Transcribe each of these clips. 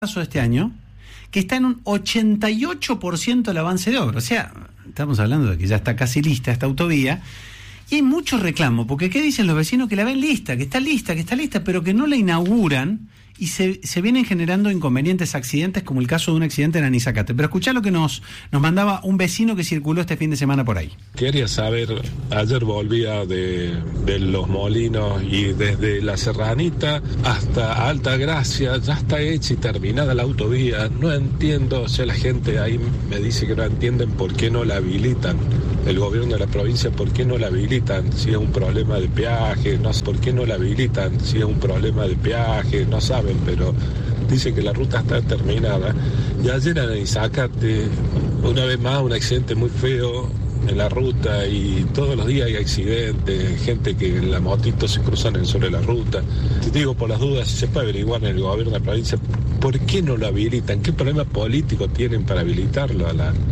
de este año, que está en un 88% el avance de obra. O sea, estamos hablando de que ya está casi lista esta autovía, y hay mucho reclamo, porque ¿qué dicen los vecinos? Que la ven lista, que está lista, pero que no la inauguran, y se vienen generando inconvenientes, accidentes, como el caso de un accidente en Anizacate. Pero escuchá lo que nos mandaba un vecino que circuló este fin de semana por ahí. Quería saber, ayer volvía de Los Molinos y desde La Serranita hasta Altagracia ya está hecha y terminada la autovía. No entiendo, o sea, la gente ahí me dice que no entienden por qué no la habilitan. El gobierno de la provincia, ¿por qué no la habilitan? Si es un problema de peaje, no sé por qué no la habilitan. Si es un problema de peaje, no saben, pero dicen que la ruta está terminada. Y ayer en Anizacate, una vez más, un accidente muy feo en la ruta, y todos los días hay accidentes, gente que en la motito se cruzan sobre la ruta. Te digo, por las dudas, si se puede averiguar en el gobierno de la provincia, ¿por qué no lo habilitan? ¿Qué problema político tienen para habilitarlo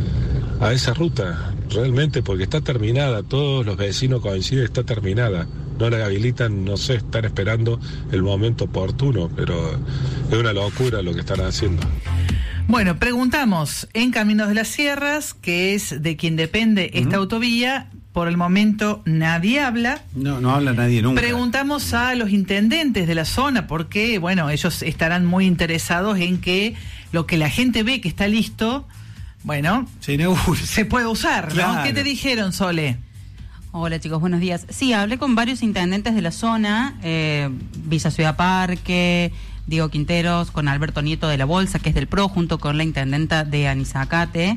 a esa ruta? Realmente, porque está terminada, todos los vecinos coinciden, está terminada. No la habilitan, no sé, están esperando el momento oportuno, pero es una locura lo que están haciendo. Bueno, preguntamos en Caminos de las Sierras, que es de quien depende esta autovía. Por el momento nadie habla. No habla nadie nunca. Preguntamos a los intendentes de la zona, porque, bueno, ellos estarán muy interesados en que lo que la gente ve que está listo, bueno, se puede usar, claro. ¿No? ¿Qué te dijeron, Sole? Hola chicos, buenos días. Sí, hablé con varios intendentes de la zona, Villa Ciudad Parque, Diego Quinteros, con Alberto Nieto de la Bolsa, que es del PRO, junto con la intendenta de Anizacate,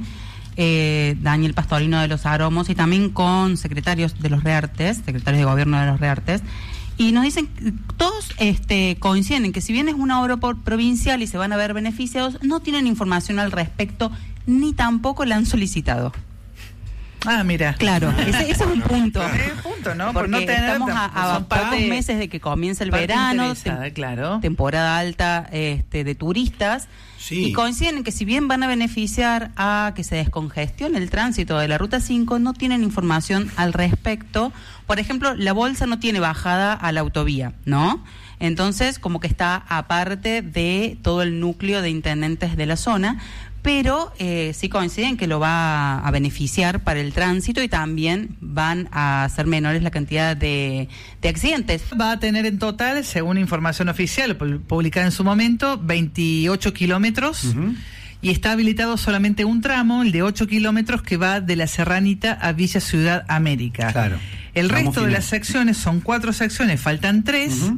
Daniel Pastorino de los Aromos, y también con secretarios de los Reartes, secretarios de gobierno de los Reartes. Y nos dicen, todos coinciden en que si bien es una obra provincial y se van a ver beneficiados, no tienen información al respecto, ni tampoco la han solicitado. Ah, mira. Claro, ese es un punto. ¿No? Porque no estamos a pocos meses de que comience el verano, claro. Temporada alta de turistas, sí. Y coinciden en que si bien van a beneficiar a que se descongestione el tránsito de la Ruta 5, no tienen información al respecto. Por ejemplo, la Bolsa no tiene bajada a la autovía, ¿no? Entonces, como que está aparte de todo el núcleo de intendentes de la zona, pero sí coinciden que lo va a beneficiar para el tránsito, y también van a ser menores la cantidad de accidentes. Va a tener en total, según información oficial publicada en su momento, 28 kilómetros, y está habilitado solamente un tramo, el de 8 kilómetros, que va de La Serranita a Villa Ciudad América. Claro. El resto de las secciones son 4 secciones, faltan 3.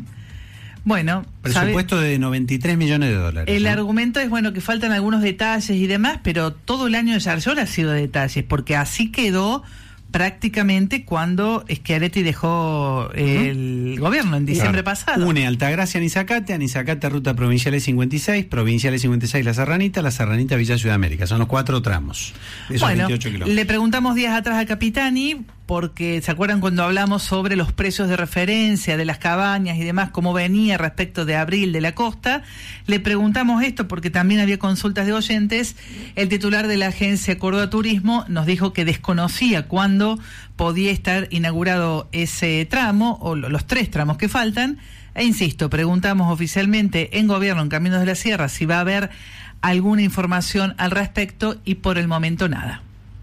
Bueno, presupuesto de $93 millones. El argumento es, bueno, que faltan algunos detalles y demás, pero todo el año de Yarlora ha sido de detalles, porque así quedó prácticamente cuando Schiaretti dejó el gobierno en diciembre pasado. Une Altagracia, Anizacate, Ruta Provinciales 56, Provinciales 56 La Serranita, Villa Ciudad América. Son los 4 tramos de esos 28 kilómetros. Le preguntamos días atrás a Capitani, porque ¿se acuerdan cuando hablamos sobre los precios de referencia de las cabañas y demás, cómo venía respecto de Abril de la Costa? Le preguntamos esto porque también había consultas de oyentes. El titular de la agencia Córdoba Turismo nos dijo que desconocía cuándo podía estar inaugurado ese tramo, o los 3 tramos que faltan. E insisto, preguntamos oficialmente en Gobierno, en Caminos de la Sierra, si va a haber alguna información al respecto, y por el momento nada.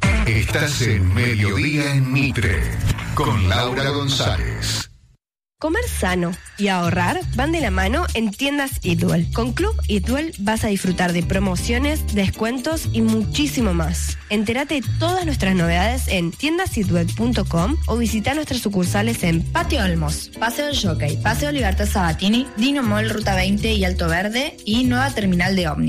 Estás en Mediodía en Mitre, con Laura González. Comer sano y ahorrar van de la mano en Tiendas Eatwell. Con Club Eatwell vas a disfrutar de promociones, descuentos y muchísimo más. Entérate de todas nuestras novedades en tiendaseatwell.com o visita nuestras sucursales en Patio Olmos, Paseo del Jockey, Paseo Libertad Sabatini, Dino Mall Ruta 20 y Alto Verde, y nueva terminal de ómnibus.